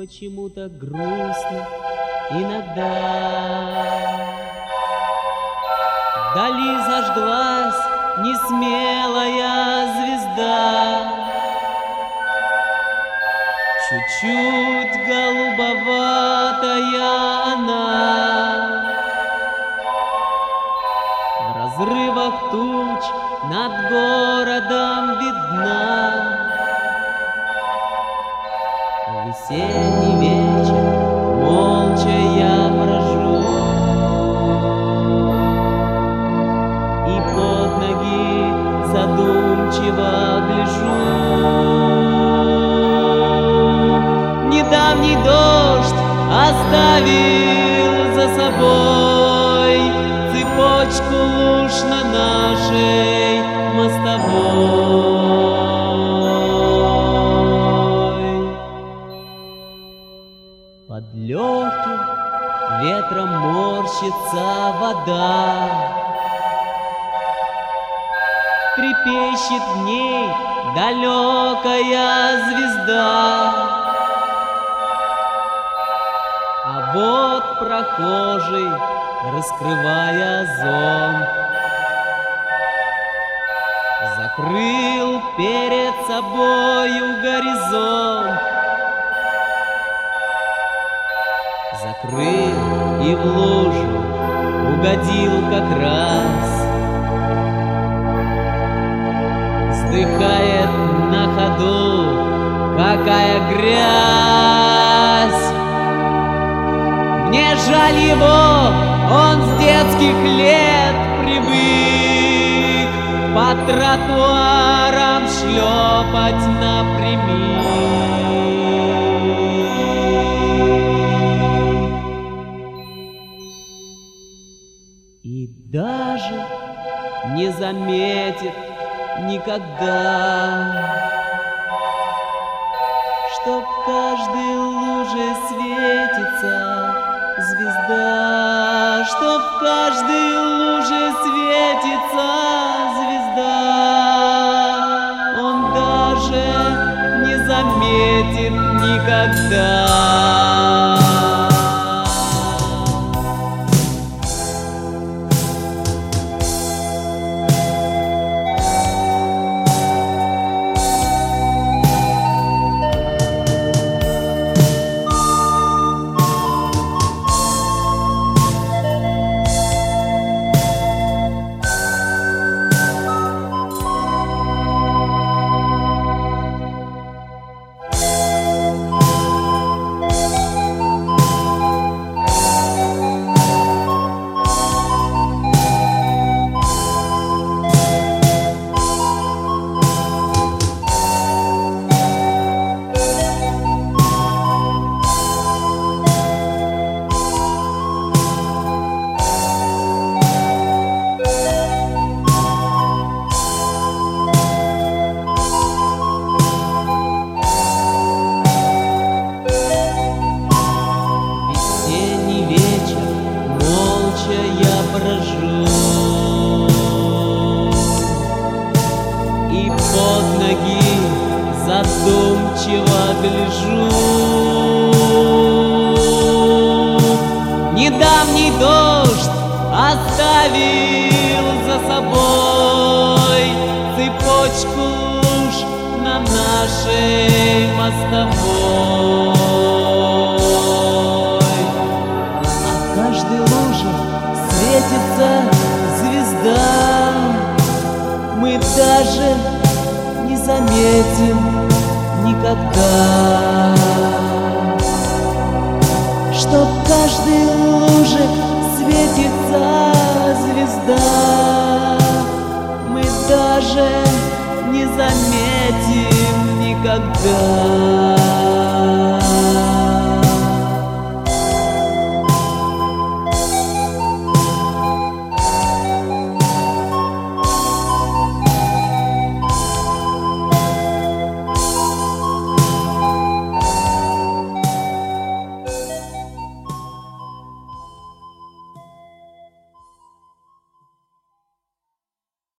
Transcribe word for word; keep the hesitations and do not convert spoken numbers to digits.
почему-то грустно иногда. Вдали зажглась несмелая звезда, чуть-чуть голубоватая она. В разрывах туч над городом видна. Весенний вечер, молча я брожу, и под ноги задумчиво гляжу. Недавний дождь оставил за собой цепочку луж на нашей мостовой. Под легким ветром морщится вода, трепещет в ней далекая звезда. А вот прохожий, раскрывая зонт, закрыл перед собою горизонт. Закрыл и в лужу угодил как раз. Вздыхает на ходу, какая грязь. Мне жаль его, он с детских лет привык по тротуарам шлепать напрямик. И даже не заметит никогда, что в каждой луже светится звезда, что в каждой луже светится звезда. Он даже не заметит никогда. И под ноги задумчиво гляжу. Недавний дождь оставил за собой цепочку луж на нашей мостовой. А в каждой луже светится звезда. Мы даже не заметим никогда, что в каждой луже светится звезда. Мы даже не заметим никогда.